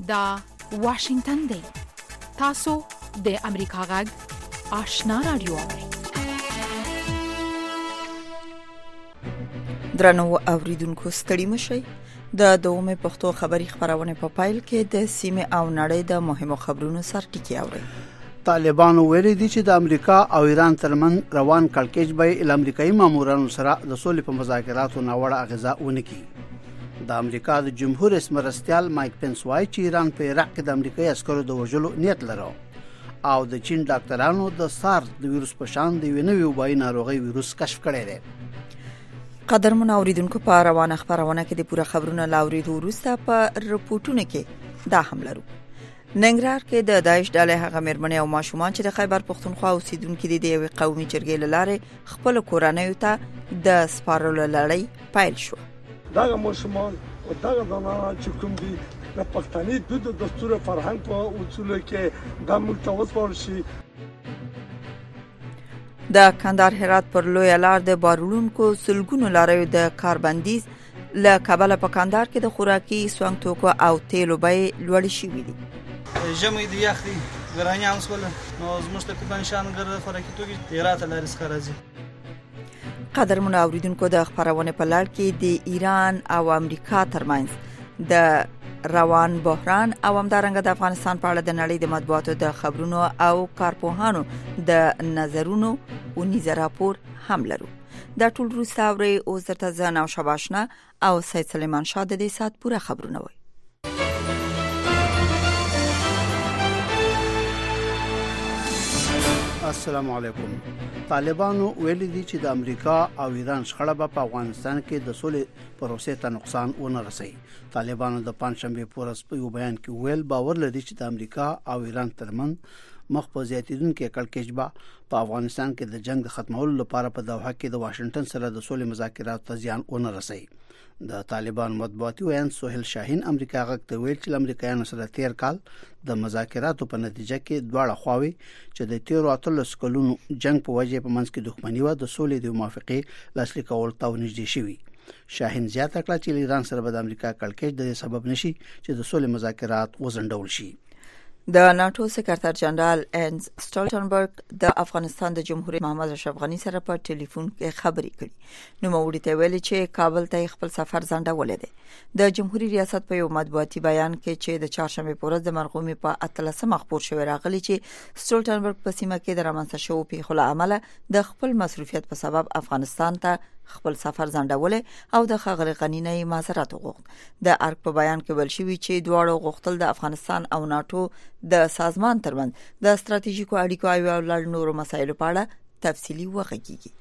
دا واشنگتن دی. تاسو د امریکا غږ آشنا رادیو. درنو اوریدونکو ستړي مشئ. د دومره پښتو خبری خبرونه په پایل کې د سیمه او نړۍ د مهمو خبرونو سر ټکی اوري. طالبانو ویلي دي چې د امریکا او ایران ترمن روان کړکېچ به ال امریکایي مامورانو سره د سولې په مذاکراتو ناوړه اغیزه ونکړي. د امریکا د جمهور رئیس مرستیال مایک پنس وايي چې ایران په عراق کې د امریکایي عسکرو د وژلو نیت لري او د چین ډاکټرانو د سار د ویروس په شان د وینوي وبای ناروغي ویروس کشف کړی دی. قدرمن اوریدونکو په روانه خبرونه کې د پوره خبرونو لاوریدو وروسته په رپورټونو کې دا هم لرو. ننګرهار کې د داعش ډلې هغه مېرمنې او ماشومان چې د خیبر پښتونخوا اوسیدونکو دي د یوې قومي جرګې لاره خپل کورنۍ ته د سپارلو لړۍ پیل شو. دا ماشومان او دا زنانه چې کوم دي د پښتني دود او دستور فرهنګ په اصول کې د متوسط شي. د کندهار هرات پر لوی لار د بارولونکو سلګونو لاریو د کاربندیز له کابل په کندهار کې د خوراکي سونګ توکو او تیلو بیې لوړې شوې دي. ژمي د یخي ګرانیان سول نو زموږ ته کوم نشان ګرځي خوراکي توکي هرات لارې څخه راځي. قدرمن اوریدونکو د خبرونه په لړ کې د ایران او امریکا ترمنځ د روان بحران او همدارنګه د افغانستان په اړه د نړۍ د مطبوعاتو د خبرونو او کارپوهانو د نظرونو ونیزه راپور هم لرو. دا ټول وروسته اوري اوس درته زه نو شباشنا او سید سلیمان شاه د دې سات پوره خبرونه وایي. السلام علیکم. طالبانو ویلي دي چې د امریکا او ایران شخړه په افغانستان کې د سولې پروسې ته نقصان ونه رسي. طالبانو د پنځشنبه په ورځ په یو بیان کې ویل باور لري چې د امریکا او ایران ترمنځ مخ په زیاتیدونکو کړکېچ به په افغانستان کې د جنگ د ختمولو لپاره په دوحه کې د واشنگټن سره د سولې مذاکراتو ته زیان ونه رسي. د طالبان مطبوعاتي ویان سهیل شاهین امریکا غږ ته ویل چې امریکایانو سره تیر کال د مذاکراتو په نتیجه کې دواړه خواوې چې د 13 کلونو جنگ په وجه په منځ کې دښمنی و د سولې د موافقې لاسلیک کول ته ونږدې شوی. شاهین زیاته کړه چې ایران سره د امریکا کړکېچ د سبب نشي چې د سولې مذاکرات وزندول شي. د ناتو سکرټر جنرال انز سټولټنبرګ د افغانستان د جمهور رئیس محمد اشرف غنی سره په ټلیفون کې خبرې کړې. نو موري ته ویل چې کابل ته خپل سفر ځنډولې ده. د جمهوریت ریاست په یو مطبوعاتي بیان کې چې د چهارشنبه په ورځ د مرغومي په 13 خبر شوی راغلی چې سټولټنبرګ په سیمه کې د رامنځته شوو پیښو له امله د خپل مسؤلیت په سبب افغانستان ته خپل سفر ځنډولې او د خغلی غنی نه معذرت وغوښت. د ارګ په بیان کې ویل شوی چې دواړو غوښتل د افغانستان او ناتو د سازمان ترمنځ د ستراتیژیکو اړیکو او لړ نورو مسایلو په اړه تفصیلی وغږیږي.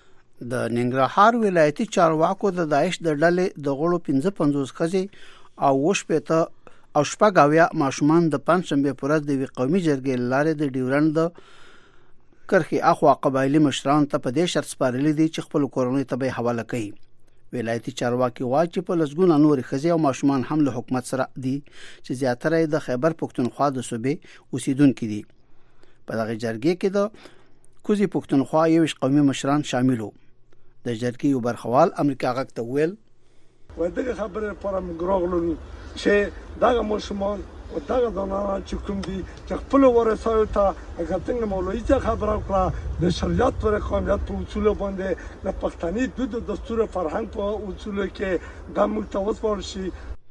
د ننګرهار ولایتي چارواکو د داعش د ډلې د غړو 55 خزي او وشپته او شپږاویا ماشومان د پنځشنبه پر ورځ د قومي جرګې لاره د ډیورند د کرخي اخوا قبایلی مشران ته په دې شرط سپارلي دي چې خپل کورنۍ ته به حواله کړي. ولایتي چارواکي وايي چې په لسګونه نور خزي او ماشومان هم له حکومت سره دي چې زیاتره د خیبر پښتونخوا د صوبې اوسیدونکو دي. په دغه جرګې کې د کوزي پښتونخوا یو قومي مشران شامل وو. د جرګې یو برخوال امریکا غږ ته ویل و دغه خبره پر مګراغلو چې دا ماشومان او دا زنانه چې کوم دي چې خپل ورثه ته هغه څنګه مولوی ته خبره کړه د شریعت پر قانونیت په اصول باندې د پښتني دود او دستور فرهنګ په اصول کې د متوسط شي.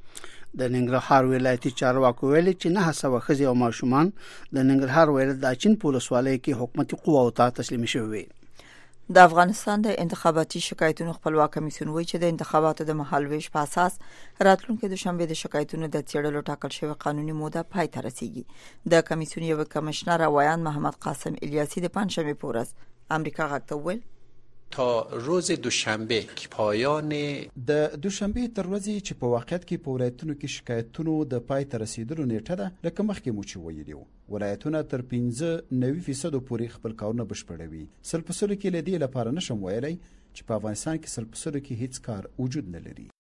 د ننګرهار ولایتي چارواکو ویل چې 900 خزي او ماشومان د ننګرهار ولایت د اچین پولیسوالۍ کې حکومتي قواو ته تسلیم شوي. د افغانستان د انتخاباتي شکایتونو خپلواک کمیسیون وایي چې د انتخاباتو د مهالويش په اساس راتلونکي دوشنبه د شکایتونو د څېړلو ټاکل شوی قانوني موده پای ته رسیږي. د کمیسیون یو کمشنر وایان محمد قاسم الیاسی د پنځشنبه په ورځ امریکا غږ ته ویل تا روز دوشنبه که پایان د دوشنبه تر ورځې چې په واقعیت کې په ولایتونو کې شکایتونو د پای ته رسیدلو نیټه ده لکه مخکې مو چې ویلي وو. ولایتونه تر 95% پورې خپل کارونه بشپړوي. 100% کې لدی لپاره نشم ویلای چې په افغانستان کې 100% کې هیڅ کار وجود نه لري.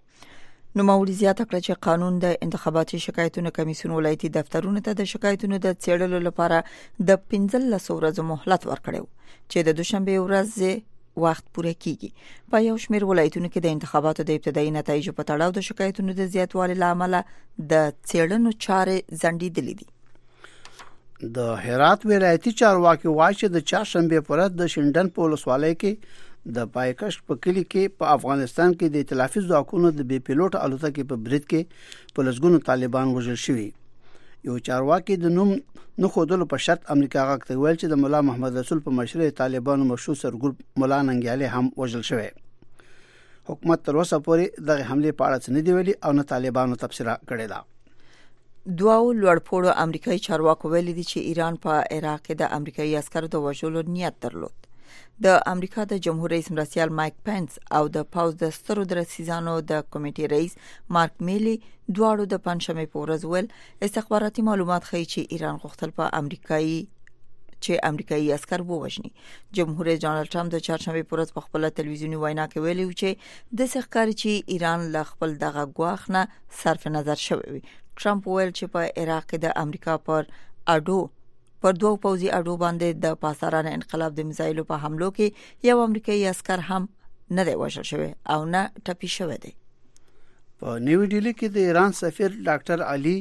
نو موري زیاته کړه چې قانون د انتخاباتي شکایتونو کمیسیون ولایتي دفترونو ته د شکایتونو د څېړلو لپاره د 15 ورځې مهلت ورکړو چې د دوشنبه ورځ وخت پوره کیږي. په یو شمېر ولایتونو کې د انتخاباتو د ابتدایي نتایجو په تړاو د شکایتونو د زیاتوالي لامل د څېړنو چارې ځنډېدلې دي. د هرات ولایتي چارواکي وایي چې د چهارشنبه پر ورځ د شینډن په ولسوالۍ کې د پایکش په کلی کې په افغانستان کې د ائتلافي ځواکونو د بي پیلوټ الوتکې په برید کې په لسګونو طالبان وژل شوي. یو چارواکي د نوم نه خودلو په شرط امریکا غاکته ویل چې د مولا محمد رسول په مشرۍ طالبانو مشهور سرګروپ مولا ننګیالي هم وژل شوی. حکومت تر اوسه پورې دغه حمله په اړه څه نه دی ویلي او نه طالبانو تبصره کړې ده. دوه لوړپوړو امریکایي چارواکو ویلي دي چې ایران په عراق کې د امریکایي عسکرو د وژلو نیت درلود. د امریکا د جمهور رئیس مرستیال مایک پنس او د پاوز د سترو درسیزانو د کمیټې رئیس مارک میلی دواړو د پنځمې په ورځ ول استخباراتي معلومات ښیي چې ایران غوښتل په امریکایي عسكر ووژني. جمهور رئیس ډانلډ ټرمپ د چهارشنبه په ورځ په خپل ټلویزیونی وینا کې ویلي چې د ښکاري چې ایران له خپل دغه ګواښ نه صرف نظر شوی وي. ټرمپ ویل چې په عراق کې د امریکا پر دوه پوځي اډو باندې د پاسارانه انقلاب د میزایلو په حملو کې یو امریکایي عسكر هم نه دی وژل شوی او نه ټپي شوی دی. په نیو ډیلی کې د ایران سفیر ډاکټر علي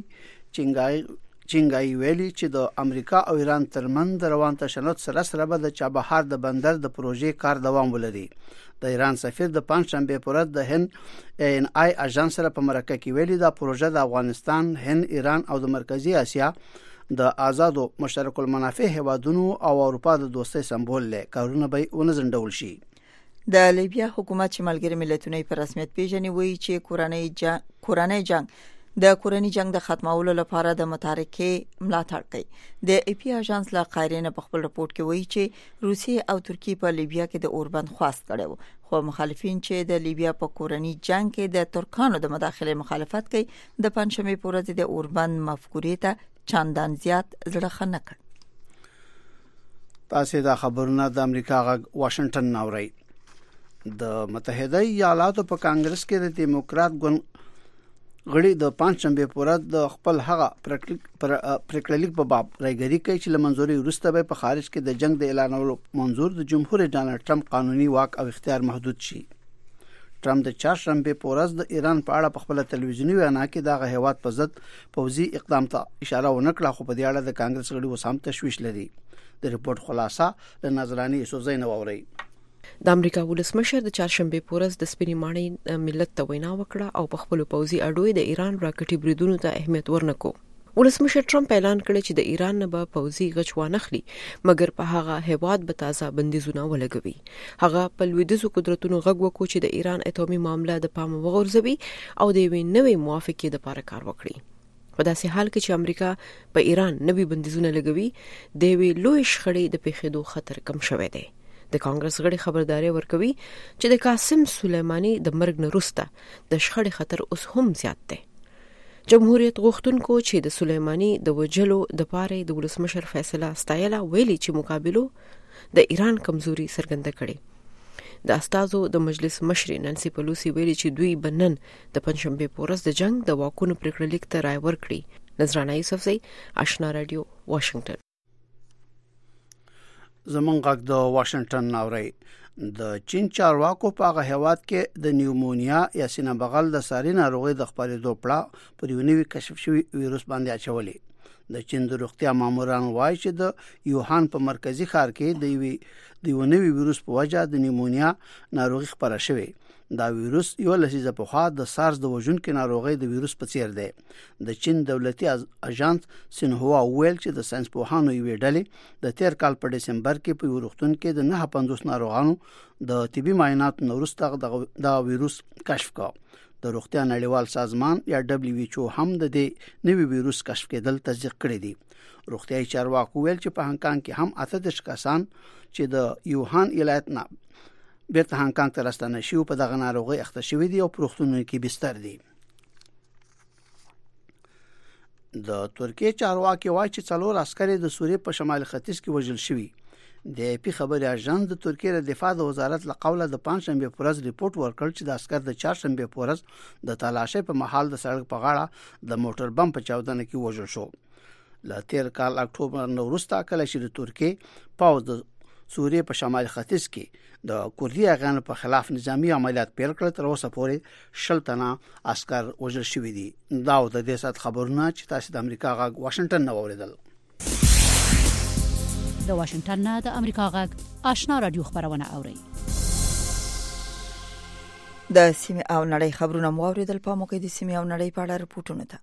چنګای ویلي چې د امریکا او ایران ترمنځ د روان تشنج سره به د چابهار د بندر د پروژې کار دوام ولري. د ایران سفیر د پنځشنبه په ورځ د HNI اژانس سره په مرکه کې ویلي دا پروژه د افغانستان، هند، ایران او د مرکزی اسیا د آزادو مشترک المنافع هیوادونو او اروپا د دوستۍ سمبول لري. کارونه به ونځندول شي. د لیبیا حکومت چې ملګری ملتونه په رسمیت پیژني وایي چې کورنۍ جنگ د کورنۍ جنگ د ختمولو لپاره د متحرکې ملاتړ کوي. د ای پی اژانس لا قایرین په خپل رپورت کې وایي چې روسیه او ترکیه په لیبیا کې د اوربند خواست کړي، خو مخالفین چې د لیبیا په کورنۍ جنگ کې د ترکانو د مداخله مخالفت کوي د پنځمې په ورځ د اوربند مفکورې ته چندان زیات زړه خنه کړ. تاسو دا خبرونه د امریکا غږ واشنگټن ناوړي. د متحده ایالاتو په کانګرس کې د دیموکرات ګوند غړي د پنځمبه پورې د خپل هغه پریکړلیک په باب راګری کوي چې لمنځوري وروسته به په خارج کې د جنگ د اعلانولو منظور د جمهور رئیس ډانلډ ټرمپ قانوني واک او اختیار محدود شي. ټرمپ د چهارشنبه په ورځ د ایران په اړه په خپل ټلویزیونی وینا کې دغه هیواد په ضد پوځي اقدام ته اشاره ونکړه، خو په دې اړه د کانګرس غړي وسام تشویش لري. د ریپورت خلاصه له نظرانی یوسفزین ووري. د امریکا ولسمشر د چهارشنبه په ورځ د سپینې ماڼۍ ملت ته وینا وکړه او په خپل پوځي اډوي د ایران راکټي بریدونو ته اهمیت ورنکو. ولسمشر ټرمپ اعلان کړی چې د ایران نه به پوځي غچ وانخلي، مګر په هغه هیواد به تازه بندیزونه ولګوي. هغه په لویدیځو قدرتونو غږ وکړ چې د ایران اټومي معامله د پام وغورځوي او د یوې نوې موافقې لپاره کار وکړي. په داسې حال کې چې امریکا په ایران نوي بندیزونه لګوي، د یوې لوی شخړې د پیښېدو خطر کم شوی دی. د کانګرس غړي خبرداري ورکوي چې د قاسم سلیمانی د مرګ نه وروسته د شخړې خطر اوس هم زیات دی. جمهوریت غوښتونکو چې د سلیمانی د وجلو د پاره د ولسمشر فیصله ستایله ویلي چې مقابلو د ایران کمزوري څرګنده کړي. د استازو د مجلس مشر نانسی پلوسی ویلي چې دوی بنن د پنځمبه په ورځ د جنگ د واکونو پریکړلیک ته رائے ورکړي. نظرانه یوسفزئی، آشنا رادیو، واشنگټن. زمونږ غږ د واشنگټن ناوړي. د چین چارواکو په هغه هیواد کې د نیومونیا یا سینه بغل د ساري ناروغي د خپرېدو پړه پر یو نوي کشف شوی وایروس باندې اچولې. د چین د روغتیا ماموران وایي چې د یوهان په مرکزی ښار کې د یو نوي وایروس په وجه د نیومونیا ناروغي خپره شوې. دا وایروس یو لسیزه په خوا د سارس د وژونکو ناروغي د وایروس په څیر دی. د چین دولتي اژانس سینهوا ویل چې د ساينس پوهانو یو ډلې د تیر کال په دسمبر کې په ورختون کې د 950 ناروغانو د طبي معاینات وروسته د وایروس کشف کړ. د روغتیا نړیوال سازمان یا WHO هم د دې نوي وایروس کشف کېدل تصدیق کړی دی. روغتیايي چارواکو ویل چې په هانګ کانګ کې هم 38 کسان چې د یوهان ولایت نه بیرته هانګ کانګ ته راستنه شي په دغه ناروغي اخته شوی دی او پروختونو کې بستر دي. د ترکیه چارواکي وایي چې 4 عسکر د سوریې په شمال ختیځ کې وژل شوي. د پی خبري اژانس د ترکیه د دفاع د وزارت له قوله د پنځشنبه په ورځ ریپورت ورکړ چې د عسكر د چهارشنبه په ورځ د تلاشۍ په محل د سړک په غاړه د موټر بم په چاودنه کې وژل شو. له تیر کال اکتوبر نو وروسته کله چې د ترکیه پاوز د سوریه په شمال ختیځ کې د کوردي اغانو په خلاف نظامی عملیات پیل کړل. تر اوسه پورې 60 تنه عسكر وژل شوي دي. دا د دې سات خبرونه چې تاسو د امریکا غږ واشنگټن نه اوریدل. د واشنگټن نه د امریکا غږ آشنا رادیو خبرونه اوري. د سیمه او نړۍ خبرونه مو اوریدل. په موقع د سیمه او نړۍ په اړه رپورټونه ده.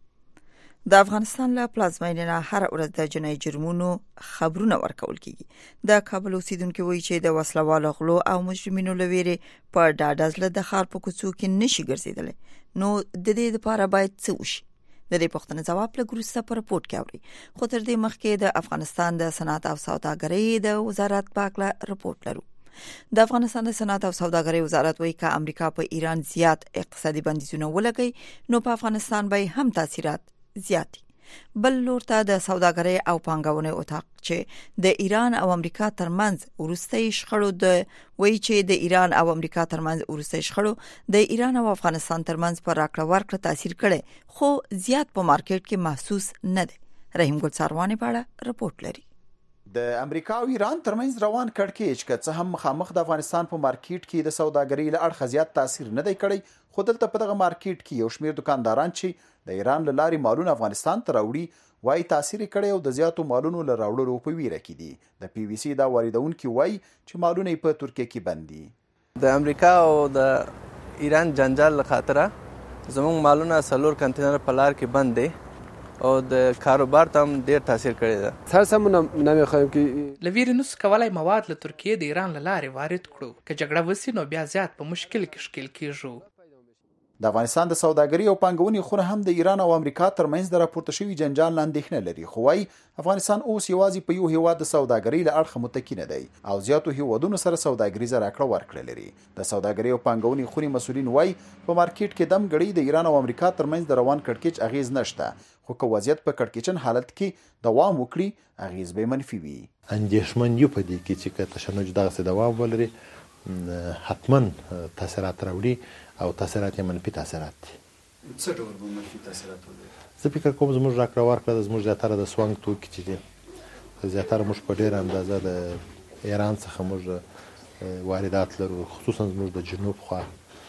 د افغانستان له پلازمینې نه هر ورځ د جنایي جرمونو خبرونه ورکول کیږي. د کابل اوسیدونکو وایي چې د وسلوالو غلو او مجرمینو لویره په ډاډه ځل د ښار په کوڅو کې نشي ګرځیدل. نو د دې لپاره باید څه وشي؟ د دې پوښتنې جواب له ګروسه په رپورت کې اوري. خو تر دې مخکې د افغانستان د صنعت او سوداګرۍ د وزارت پاکله رپورت لرو. د افغانستان د صنعت او سوداګرۍ وزارت وایي چې امریکا په ایران زیات اقتصادي بندیزونه ولګي نو په افغانستان به هم تاثیرات زیاتی. بل لور ته د سوداګرۍ او پانګونې اتاق چې د ایران او امریکا ترمنځ ورستۍ شخړو وایي چې د ایران او امریکا ترمنځ ورستۍ شخړو د ایران او افغانستان ترمنځ پر راکړه ورکړه تاثیر کړي خو زیات په مارکیټ کې محسوس نه دی. رحیم ګل ساروانی په اړه رپورت لري. د امریکا او ایران ترمنځ روان کړکېچ که څه هم مخامخ د افغانستان په مارکیټ کې د سوداګرۍ له اړخه زیات تاثیر نه دی کړی، خو دلته په دغه مارکیټ کې یو شمېر دکانداران چې د ایران له لارې مالونه افغانستان ته راوړي وایي تاثیر کړی او د زیاتو مالونو له راوړلو په ویره کې دي. د پی وی سی دا واردونکي وایي چې مالونه یې په ترکیه کې بند دي. د امریکا او د ایران جنجال له خاطره زموږ مالونه 4 کنټینر په لار کې بند دي او د کاروبار ته هم ډیر تاثیر کړی ده. تاسو نمیخوایم که لویری نس کولای مواد له ترکیه د ایران له لارې وارد کړو که جګړه وسی نو بیا زیات په مشکل کې ښکیل کیږو. د افغانستان د سوداګرۍ او پانګونې خونه هم د ایران او امریکا ترمنځ د راپورته شوي جنجال نه اندېښنه لري، خو وايي افغانستان اوس یوازې په یو هیواد د سوداګرۍ له اړخه متکی نه دی او زیاتو هیوادونو سره سوداګریزه راکړه ورکړه لري. د سوداګرۍ او پانګونې خونې مسؤلین وايي په مارکیټ کې دم غړي د ایران او امریکا ترمنځ د روان کړکېچ اغیز نشته، خو که وضعیت په کړکېچن حالت کې دوام وکړي اغیز به منفي وي. اندېښمن یو په دې کې چې که تشنج دغسې دوام ولري حتما تاثیرات راوړي او تاثیرات یې منفي تاثیرات دي. څه ډول به منفي تاثیرات ولري؟ زه فکر کوم زموږ راکړه ورکړه د زموږ زیاتره د سوانګ توکي چې دي زیاتره موږ په ډېره اندازه د ایران څخه موږ واردات لرو، خصوصا زموږ د جنوب خوا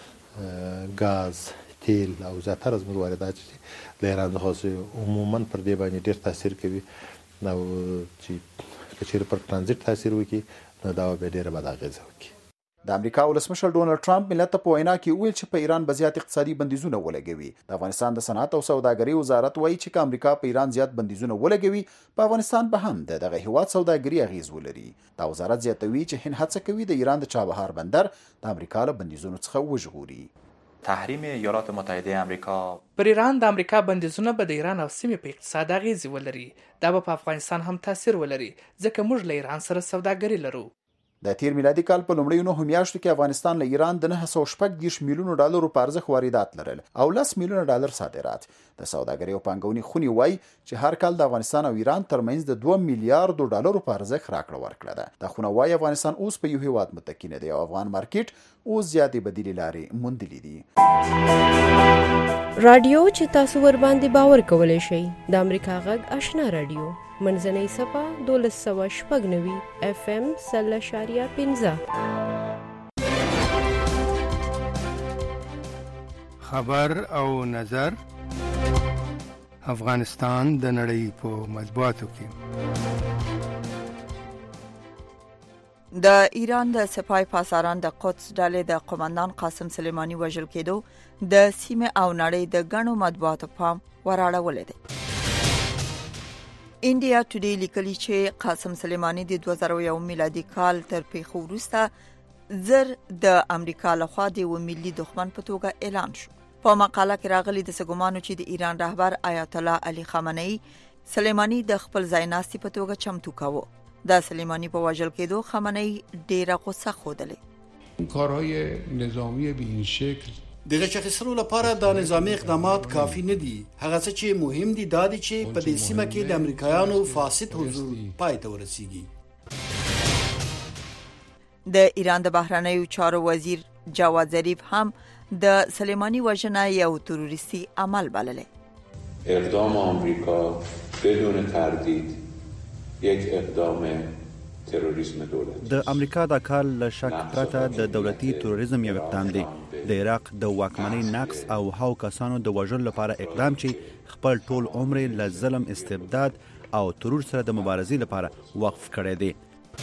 ګاز تیل او زیاتره زموږ واردات چې د ایران څخه عموما پر دې باندې ډېر تاثیر کوي او چې که چېرې پر ترانزیت تاثیر وکړي نو دا به ډېره بد اغېزه وکړي. د امریکا ولسمشر ډونالد ټرمپ ملت ته په وینا کې ویل چې په ایران به زیات اقتصادي بندیزونه ولګوي. د افغانستان د صنعت او سوداګرۍ وزارت وایي چې امریکا په ایران زیات بندیزونه ولګوي په افغانستان به هم دغه هیواد سوداګري اغیز ولري. دا وزارت زیاتوي چې هند هڅه کوي د ایران د چابهار بندر د امریکا له بندیزونو څخه وژغوري. تحریم ایالات متحده امریکا پر ایران د امریکا بندیزونه به د ایران او سیمې په اقتصاد اغیز ولري. دا به په افغانستان هم تاثیر ولري ځکه موږ له ایران سره سوداګري لرو. د تیر میلادي کال په لومړیو 9 میاشتو کې افغانستان له ایران د 960 میلیونو ډالرو په ارزښت واردات لرل او 10 میلیونه ډالر صادرات. د سوداګرۍ او پانګونې خونې وایي چې هر کال د افغانستان او ایران ترمنځ د 2 میلیارډ ډالرو په ارزښت راکړه ورکړه ده. د خونه وایي افغانستان اوس په یو هیواد متکی نه دی او افغان مارکیټ اوس زیاتې بدیلې لارې موندلې دي. رادیو چې تاسو ور باندې باور کولای شئ د امریکا غږ آشنا رادیو منځنۍ صفه 1296 FM 0.15 خبر او نظر افغانستان د نړۍ په مطبوعاتو کې. د ایران د سپاه پاسداران د قدس ډلې د قومندان قاسم سلیمانی وژل کېدو د سیمه او نړۍ د غنو مطبوعاتو پام وراړولې ده. انډیا ټوډے لیکلی چې قاسم سلیمانی د 2001 میلادي کال تر پیښو وروسته زر د امریکا لخوا د ملي دښمن په توګه اعلان شو. په مقاله کې راغلي د سګمانو چې د ایران رهبر آیت الله علي خامنه‌ای سلیمانی د خپل ځایناستي په توګه چمتو کاوه. د سلیمانی په وژل کېدو خامنه‌ای ډېره غوسه خوده. کارهای نظامی به این شکل د غچخسرو لپاره د نظامی اقدامات کافی نه دي. هغه څه چې مهم دي دا دي چې په دې سیمه کې د امریکایانو فاسد حضور پای ته ورسیږي. د ایران د بهرنیو چارو وزیر جواد ظریف هم د سلیمانی وژنه یو تروریستی عمل بلله. اقدام آمریکا بدون تردید یک اقدام تروریسم دولتی. د امریکا د کار له شک پرته د دولتي تروریزم یو اقدام دی. د عراق د واکمنۍ نقص او هاو کسانو د وژلو لپاره اقدام چې خپل ټول عمر له ظلم، استبداد او ترور سره د مبارزې لپاره وقف کړی دی.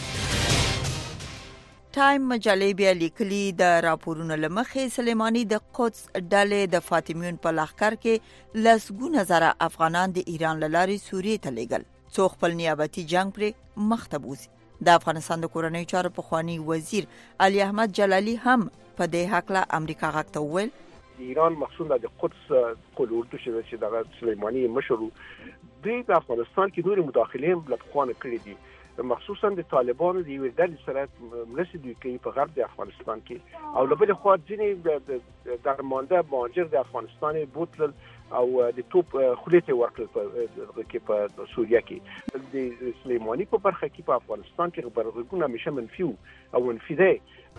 ټایم مجلې بیا لیکلي د راپورونو لمخې سلیمانی د قدس ډلې د فاطمیون په لښکر کې لسګونه زره افغانان د ایران له لارې سوریې ته لیږل څو خپل نیابتي جنگ پرې مخ ته بوځي. د افغانستان د کورنیو چارو پخوانی وزیر علي احمد جلالي هم په دې حق له امریکا غږ ته وویل ایران مخصوصا د قدس کول اردو چې د سلیمانی مشرو د افغانستان کې نور مداخله هم لپاره کړې دي، مخصوصا د طالبانو د یو ډلې سره مرسته دوی کوي په غرب د افغانستان کې، او له بل خوا ځینې درمانده مهاجر د افغانستان بوتل او د توپ خلیته ورکړل په سوریه کې. د سلیمانی په برخه کې په افغانستان کې خبرونه همیشه منفي او منفي دي.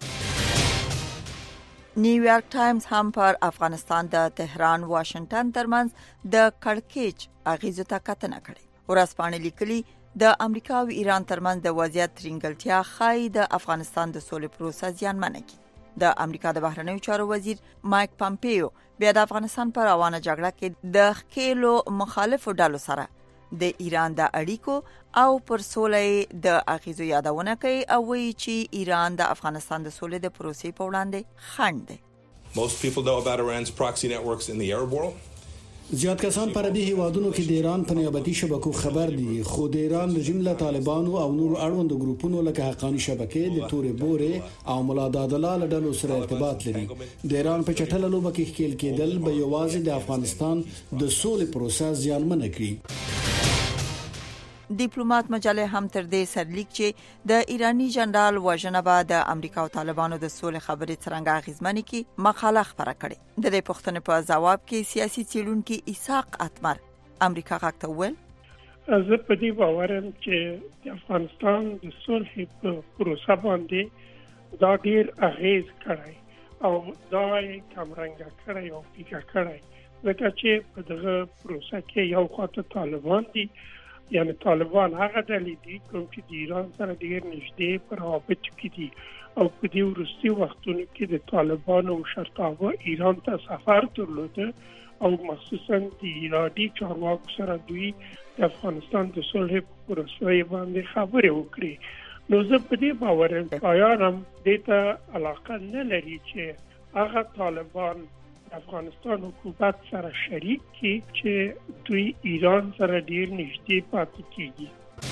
نیویارک ټایمز هم پر افغانستان د تهران واشنگټن ترمنځ د کړکېچ اغیزو ته کتنه کړې. ورځپاڼې لیکلي د امریکا او ایران ترمنځ د وضعیت ترنګلتیا ښایي د افغانستان د سولې پروسه زیانمنه کړي. د امریکا د بهرنیو چارو وزیر مایک پامپیو بیا د افغانستان پر روانه جګړه کې د ښکېلو مخالفو ډلو سره د ایران د اړیکو او پر سولې د اغیزو یادونه کوي او وایي چې ایران د افغانستان د سولې د پروسې په وړاندې خنډ دی. Most people know about Iran's proxy networks in the Arab world. زیات کسان پر دې هیوادونو کې د ایران په نیابتي شبکو خبر دي، خو د ایران رژیم له طالبانو او نور اړوند ګروپونو لکه حقانی شبکې د تورې بورې او ملا دادلال ډلو سره ارتباط لري. د ایران په چټله لوبه کې ښکېل کېدل به یوازې د افغانستان د سولې پروسه زیانمنه کړي. ډیپلوماټ مجله هم تر دې سرلیک چې د ایرانی جنرال وژنه به د امریکا او طالبانو د سولې خبرې څنګه اغیزمنې کی مقاله خبره کړې. د دې پوښتنې په جواب کې سیاسي څېړونکي اسحاق اتمر امریکا غږ ته وویل زه په دې باور یم چې د افغانستان د صلح په پروسه باندې دا ډیر اغیز کړی او دا یې کمرنګه کړی او پیکه کړی، ځکه چې په دغه پروسه کې یو خواته طالبان دي، یعنی طالبان هغه ډلې دي کوم چې د ایران سره ډیر نږدې پر رابطه کې دي، او په دې وروستي وختونو کې د طالبانو مشرتابه ایران ته سفر درلوده او مخصوصا د ایرانی چارواکو سره دوی د افغانستان د صلح پروسې باندې خبرې وکړي. نو زه په دې باور یم آیارم دې ته علاقه نه لري چې هغه طالبان افغانستان حکومت سره شریک کی چې دوی ایران سره ډیر نږدې پاتې کیږي.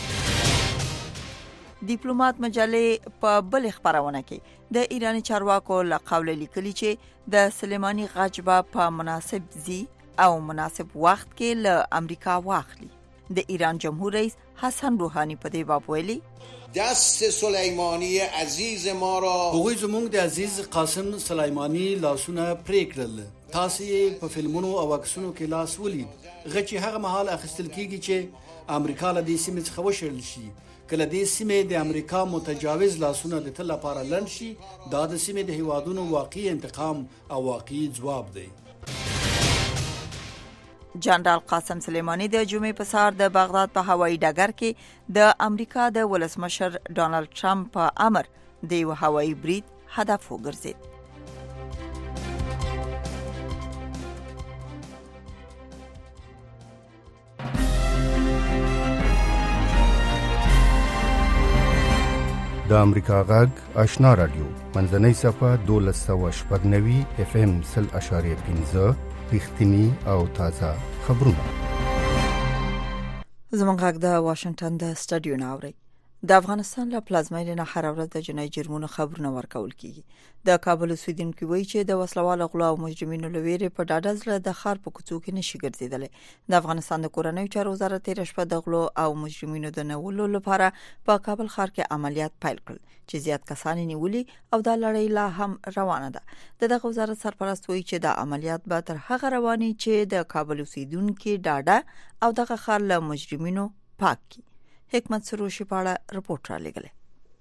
ډیپلوماټ مجله په بل خبرونه کې د ایرانی چارواکو له قول لیکلي چې د سلیمانی غجبه په مناسب ځای او مناسب وخت کې له امریکا واخلي. د ایران جمهور رئیس حسن روحانی په دې باب ویلي دست سلیمانی عزیز ما را هغوی زمونږ د عزیز قاسم سلیمانی لاسونه پرې کړل. تاسو یې په فلمونو او عکسونو کې لاس ولید. غچې هغه مهال اخیستل کیږي چې امریکا له دې سیمې څخه وشړل شي. کله دې سیمې د امریکا متجاوز لاسونه د تل لپاره لند شي، دا د سیمې د هیوادونو واقعي انتقام او واقعي ځواب دی. جنرال قاسم سلیمانی د جمعې په سهار د بغداد په هوایي ډګر کې د امریکا د ولسمشر ډونالد ټرمپ په امر د یو هوایي برید هدف وګرځید. د امریکا غږ آشنا رادیو منځنۍ صفحه 1290 FM 0.5 رښتینی او تازه خبرونه. زموږ غږ د واشنگټن د سټډیو ناوړي. د افغانستان له پلازمینې نه هر ورځ د جنایي جرمونو خبرونه ورکول کیږي. د کابل اوسیدونکو وایي چې د وسلوالو غلا او مجرمینو لویره په ډاډه ځله د ښار په کوڅو کې نشي ګرځیدل. د افغانستان د کورنیو چارو وزارت تیر شپه د غلو او مجرمینو د نیولو لپاره په کابل ښار کې عملیات پیل کړل چې زیات کسان نیولي او د لړۍ لا هم روانه ده. دغه وزارت سرپرست وایي چې د عملیات به تر هغه رواني چې د کابل اوسیدونکو ډاډه او دغه ښار له مجرمینو پاک کی. حکمت سروشی پاړه رپورټ را لګله.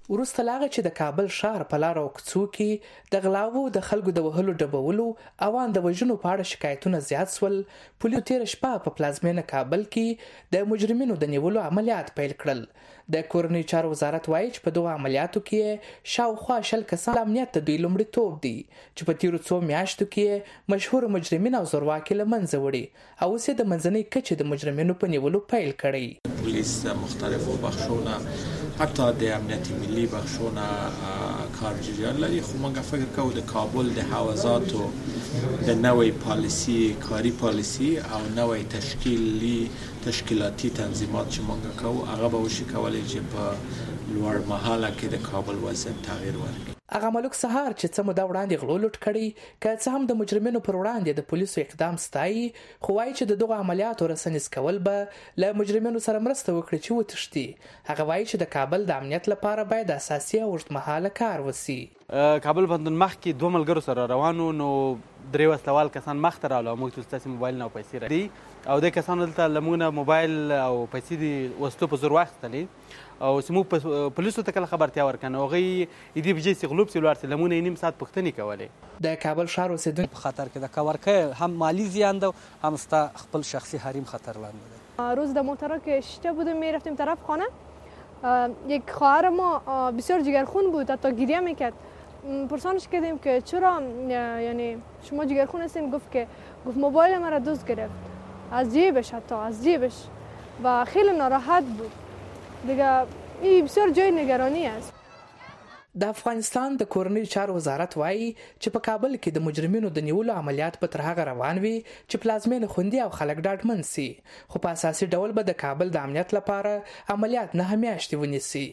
وروسته لاغه چې د کابل ښار په لار او کوڅو کې د غلاو د خلکو د وهلو ډبولو او د وژنو په اړه شکایتونه زیات سول، پولیسو تیر شپه په پلازمینه کابل کې د مجرمینو د نیولو عملیات پیل کړل. د کورنۍ چارو وزارت وایي چې په دغه عملیاتو کې شاوخوا 10 کسان امنیت ته دوی لومړیتوب دي چې په تیرو څو میاشتو کې مشهور مجرمین او زورواکي له منځه وړي او اوس د منځنۍ کچې د مجرمینو په نیولو پیل کړی. پولیس مختلفو بخشونه حتی د امنیت ملی بخشونه کار جریان لري، خو موږ فکر کوو د کابل د حوزاتو د نوې پالیسی کاری پالیسی او نوې تشکیلاتی تنظیمات چې موږ کوو هغه به وشي کولی چې په لوړ مهاله کې د کابل وضعیت تغییر ورکړي. هغه ملک سهار چې څه موده وړاندې غلو لوټ کړي که څه هم د مجرمینو پر وړاندې د پولیسو اقدام ستایي، خو وایي چې د دغو عملیاتو رسنیز کول به له مجرمینو سره مرسته وکړي چې وتښتي. هغه وایي چې د کابل د امنیت لپاره باید اساسي او اوږدمهاله کار وسي. کابل بندون مخکې دوه ملګرو سره روانو، نو درې وسلوال کسان مخته راغلو، موږ ته ستاسې موبایل نه او پیسې راکړي او د کسانو دلته له موږ نه موبایل او پیسې د وسلو په زور واخیستلې او چې موږ پولیسو ته کله خبرتیا ورکړه نو هغوی دې بجې چې غلوب سي لاړ سي، له موږ نه یې نیم ساعت پوښتنې کولې. د کابل ښار اوسېدونکي په خطر کې د کاورکه هم مالی زیان ده هم ستا خپل شخصی حریم خطر لاندې ده. روز در موتورا که شته بودیم میرفتیم طرف خانه، یک خواهر ما بسیار جگرخون بود، حتی گریه میکرد. پرسانش کردیم که چرا یعنی شما جگرخون هستین؟ گفت موبایل مرا دزد گرفت از جیبش، حتی از جیبش، و خیلی ناراحت بود. دیگه این بسیار جای نگرانی است. د افغانستان د کورنۍ چارو وزارت وایي چې په کابل کې د مجرمینو د نیولو عملیات به تر هغه روان وي چې پلازمینه خوندي او خلک ډاډمن سي، خو په اساسي ډول به د کابل د امنیت لپاره عملیات 9 میاشتې ونیسي.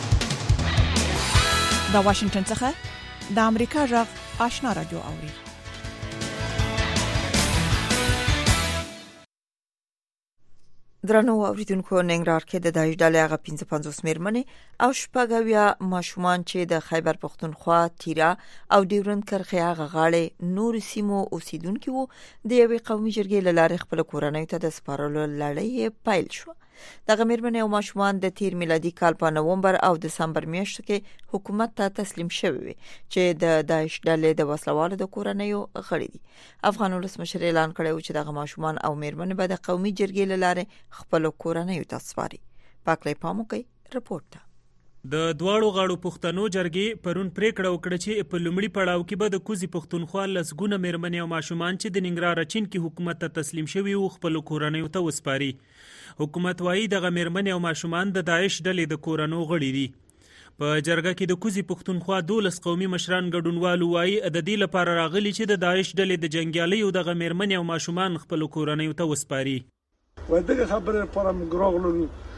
د واشنگټن څخه د امریکا غږ آشنا رادیو اوري. درنو اوریدونکو، ننګرهار کې د داعش ډلې هغه 55 میرمنې او شپږ ماشومان چې د خیبر پختونخوا، تیرا او ډیورند کرښې هغه غاړې نور سیمو اوسیدونکو وو، د یوې قومي جرګې له لارې خپل کورنۍ ته د سپارلو لړۍ پیل شو. دغه میرمنې او ماشومان د تیر میلادي کال په نومبر او دسمبر میاشتو کې حکومت ته تسلیم شوي وي چې د داعش ډلې د وسلوالو د کورنیو غړي دي. افغان ولسمشر اعلان کړی چې دغه ماشومان او میرمنې به د قومي جرګې له لارې خپل کورنیو ته سپاري. پاکلي پاموکي رپورټ ته د دواړو غاړو پښتنو جرګې پرون پریکړه وکړه چې په لومړي پړاو کې به د کوزي پښتونخوا لسګونه میرمنې او ماشومان چې د ننګرهار اچین کې حکومت ته تسلیم شوي وو خپل کورنیو ته وسپاري. حکومت وایي دغه میرمنې او ماشومان د داعش ډلې د کورنو غړي دي. په جرګه کې د کوزي پښتونخوا 12 قومي مشران ګډونوالو وایي د دې لپاره راغلي چې د داعش ډلې د جنگیالیو دغه میرمنې او ماشومان خپل کورنیو ته وسپاري. و دغه خبره لپاره موږ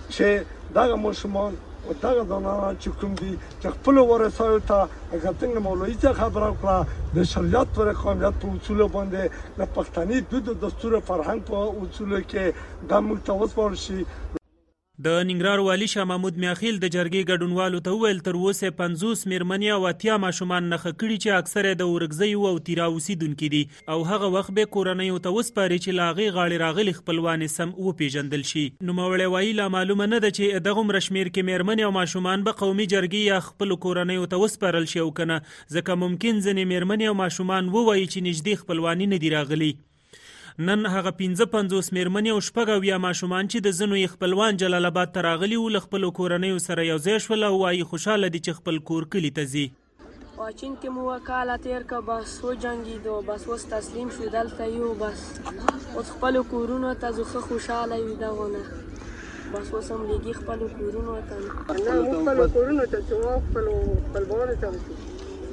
چې دغه ماشومان و دغه زنانه چې کوم دي چې خپل ورثو ته هغه څنګه مولوي څخه خبره وکړه د شریعت پر قانونیت په اصول باندې د پښتني دود دستور فرهنګ په اصول کې د متوسط شي. د ننګرهار والی شاه محمود میاخیل د جرګې ګډونوالو ته وویل تر اوسه 50 میرمنې او 80 ماشومان نښه کړي چې اکثره د ورګزیو او تیرا اوسیدونکي دي او هغه وخت به کورنیو ته وسپاري چې لاغي غاړي راغلي خپلوان سم وپیژندل شي. نوموړی وایي لا معلومه نه ده چې دغه مرشمیر کې میرمنې او ماشومان به قومي جرګې یا خپل کورنیو ته وسپارل شي او کنه، ځکه ممکن ځنې میرمنې او ماشومان ووایي چې نږدې خپلوانی نه دی راغلي. نن هغه 55 میرمنې او شپږ ماشومان چې د زنو خپلوان جلال آباد ته راغلي ول خپل کورنیو سره یو ځای شول او وايي خوشاله دي چې خپل کور کلی ته ځي. واچین کې مو وکاله تیر کا بس و جنگیدو بس وس تسلیم شو دلته یو بس اوس خپل کورونو ته زخه خوشاله وي دغونه بس وسم لګي خپل کورونو ته نه خپل کورونو ته چې خپل خپلوان ته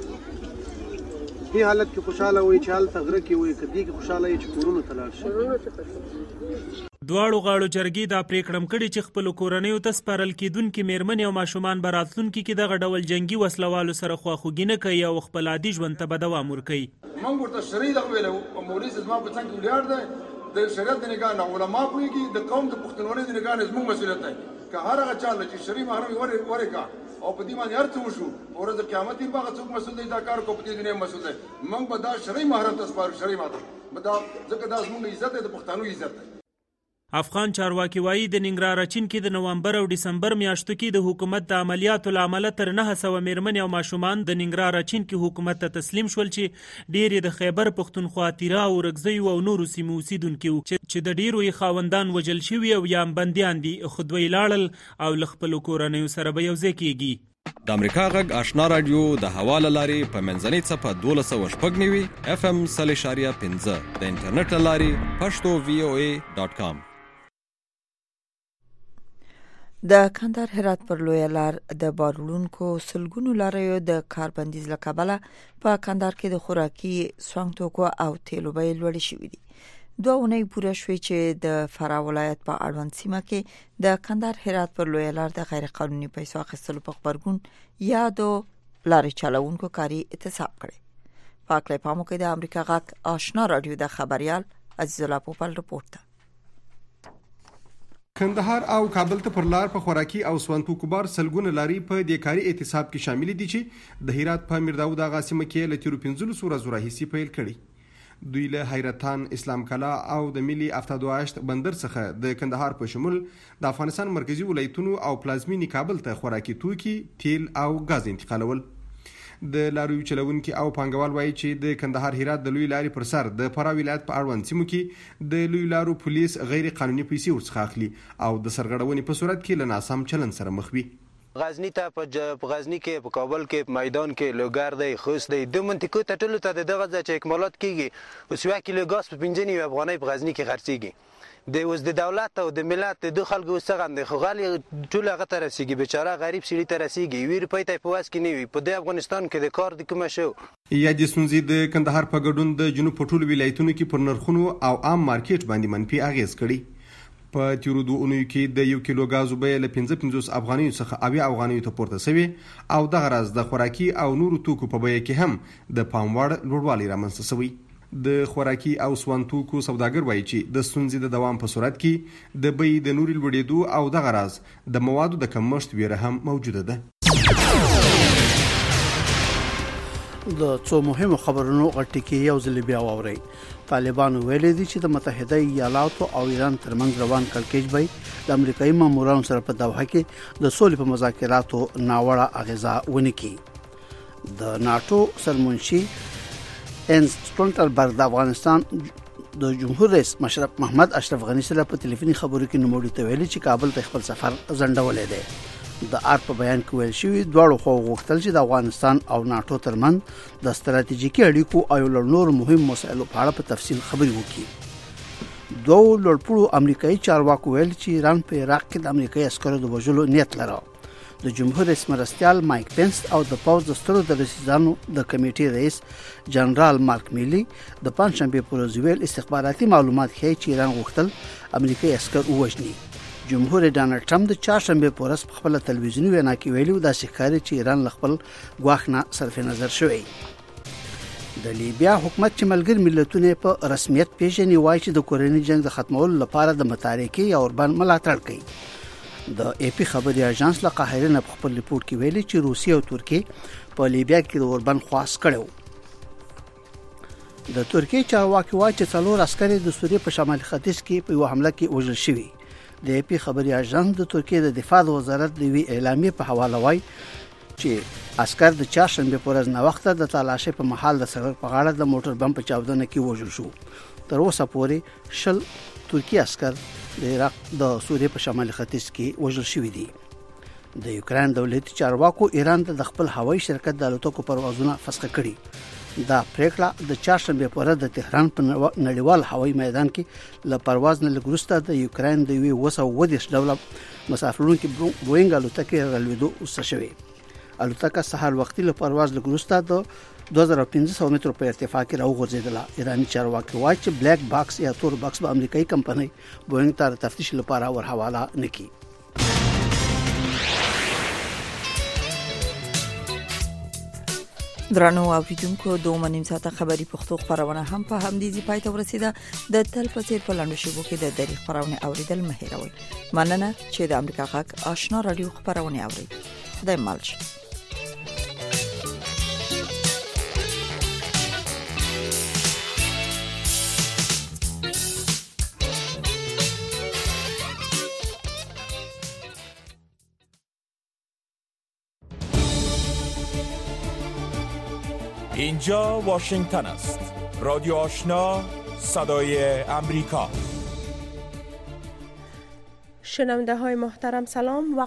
په حالت کې خوشاله وي چې حالت غره کې وي کدي کې خوشاله وي چې کورونو ته لاړ شي. دواړو غاړو جرګې دا پریکړه کړې چې خپل کورنیو ته سپارل کېدونکي میرمنې او ماشومان به راتلونکي کې دغه ډول جنگي وسلوالو سره خواخوږي نه کوي او خپل عادي ژوند ته به دوام ورکوي. موږ ورته شرعي دغه ویلو او مولوي زما په څنګ کې ولاړ دی د شریعت د نگاه نه علما پوهېږي د قوم د پښتونولۍ د نگاه نه زموږ مسؤلیت دی که هر هغه چا چې شرعي محرم ورکړه او په دې باندې هر څه وشو ورځ قیامت یې باغ څوک مسؤل دی دا کار کو په دې دنیا مسؤل دی موږ به دا شرعي محرم ته سپارو شرعي ماته به دا ځکه دا زموږ عزت دی د پښتنو عزت دی. افغان چارواکي وایي د ننګرهار اچین کې د نوامبر او ډسمبر میاشتو کې د حکومت د عملیاتو له امله تر 900 میرمنې او ماشومان د ننګرهار اچین کې حکومت ته تسلیم شول چې ډېر د خیبر پښتونخوا، تیرا او رګزیو او نورو سیمو اوسیدونکي وو چې د ډېرو یې خاوندان وژل شوي او یا بندیان دي، خو دوی لاړل او له خپلو کورنیو سره به یوځای کېږي. د امریکا غږ آشنا رادیو د هوا له لارې په منځنۍ څپه 12.9 FM 0.5 د انټرنیټ له لارې pashto.voa.com. د کندهار هرات پر لوی لار د بارولونکو سلګونو لاریو د کاربندیز له کبله په کندهار کې د خوراکي سوانګ توکو او تیلو بیې لوړې شوې دي. 2 اونۍ پوره شوې چې د فراه ولایت په اړوند سیمه کې د کندهار هرات پر لوی لار د غیر قانوني پیسو اخیستلو په خبرګون یا د لارې چلوونکو کاري اعتصاب کړی. په اکلې پامو کې د امریکا غږ آشنا رادیو د خبريال عزیز الله پوپل رپورټ. کندهار او کابل ته پر لار په خوراکي او سوان توکو بار سلګونه لاري په دې کاري اعتصاب کې شامل دي چې د هرات په میرداود غاسمه کې له تیرو 15 ورځو راهیسي پیل کړي. دوی له حیرتان، اسلام کلا او د ملي افتادواشت بندر څخه د کندهار په شمول د افغانستان مرکزی ولایتونو او پلازمینی کابل ته خوراکي توکي، تیل او غاز انتقالول. د لاریو چلونکي او پانګوال وایي چې د کندهار هرات د لوی لارې پر سر د فراه ولایت په اړوند سیمو کې د لوی لارو پولیس غیر قانوني پیسې ورڅخه اخلي او د سرغړونې په صورت کې له ناسم چلن سره مخ وي. غزنی ته په غزنی کې، په کابل کې، په میدان کې لوګر دی، خوست دی، د منطقو ته ټولو ته دغه ځای چې اکمالات کیږي اوس 1 کیلو ګاز په 15 افغانۍ په غزنی کې خرڅيږي. د اوس د دولت او د ملت د خلکو څنګه د خغالي ټول هغه ته رسیږي، بیچاره غریب سړي ته رسیږي، وی روپۍ ته په واس کې نه وي. په د افغانستان کې د کار د کوم شو یا د سنځي د کندهار په ګډون د جنوب په ټول ولایتونو کې پر نرخونو او عام مارکیټ باندې منفي اغیز کړي. په تیرو 2 اونیو کې د 1 کیلو غازو بیه له 55 افغانیو څخه 80 افغانیو ته پورته شوی او دغه راز د خوراکي او نورو توکو په بیه کې هم د پاموړ لوړوالی رامنځته شوی. د خوراکي او سوان توکو سوداګر وایي چې د ستونزې د دوام په صورت کې د بیې د نوري لوړېدو او دغه راز د موادو د کمښت ویره هم موجوده ده. د څو مهمو خبرونو غټکی یو ځل بیا واوري. طالبان ویلي دي چې د متحده ایالاتو او ایران ترمنځ روان کړکېچ به د امریکایي مامورانو سره په دوحه کې د سولې په مذاکراتو ناوړه اغیزه ونکړي. د ناتو سرمنشي انز سټولټنبرګ د افغانستان د جمهور رئیس مشرف محمد اشرف غنی سره په ټلیفوني خبرو کې نوموړي ته ویلي چې کابل ته خپل سفر ځنډولې دی. د آر په بیان کې ویل شوی دواړو خو غوښتل چې د افغانستان او ناتو ترمنځ د ستراتیژیکي اړیکو او نور مهم مسایلو په اړه په تفصیل خبري وکړي. دوه لوړپوړو امریکایي چارواکو ویل چې ایران په عراق کې د امریکایي عسکرو د وژلو نیت لري. د جمهور رئیس مرستیال مایک پنس او د پوز د سترو د رئیسانو د کمیټې رئیس جنرال مارک میلی د پنځشنبه پر ورځ ویل استخباراتي معلومات ښیي چې ایران غوښتل امریکایي عسکر ووژني. جمهور ډانلډ ټرمپ د چهارشنبه پر ورځ په خپل تلویزیوني وینا کې ویلي دا ښکاري چې ایران خپل ګواښ نه صرف نظر شوی. د لیبیا حکومت چې ملګری ملتونه په رسمیت پیژني وایي چې د کورنۍ جنگ د ختمولو لپاره د متارکې یا اوربان ملاتړ کوي. د اي پی خبري اژانس له قاهره نه خپل ریپورت کې ویلي چې روسیه او ترکیه په لیبیا کې د اوربان خواص کړو. د ترکیه چارواکي وایي چې څلور عسکر د سوریه په شمال ختیځ کې په یو حمله کې وژل شوي. د اي پی خبري اژانس د ترکیه د دفاع وزارت د وی اعلامیه په حواله وایي چې عسكر د چهارشنبه پر ورځ نه وخت د تلاشي په محل د سړک په غاړه د موټر بم په چاودنه کې وژل شو. تر اوسه پورې شل ترکی عسكر د عراق د سوریه په شمال ختیځ کې وژل شوي دي. د یوکران دولتي چارواکو ایران ته د خپل هوایي شرکت د الوتکو پروازونه فسخ کړي. دا پریکړه د چهارشنبه پر ورځ د تهران په نړیوال هوایي میدان کې له پرواز نه لګرسته د یوکران د وی وسو ډول مسافرونکو بوینګ الوتکې رالوېدو وسه شوی. الوتکه سهار وختي له پرواز لګرسته د 2500 مترو په ارتفاع کې راوغورځیدله. ایراني چارواکي وایي چې بلیک باکس یا تور باکس به امریکایي کمپنۍ بوینګ ته تفتیش لپاره ور حواله نکړي. درنو اوریدونکو 2 ساعته خبري پښتو خبرونه هم په همدې پای ته ورسیده. د تل په څیر په لاندو شبکو کې د دری خبرونه اوریدل مه هېروئ. مننه چې د امریکا غږ آشنا رادیو خبرونه اورئ. خدای مالش. اینجا واشنگتن است. رادیو آشنا، صدای امریکا. شنونده های محترم سلام. وقت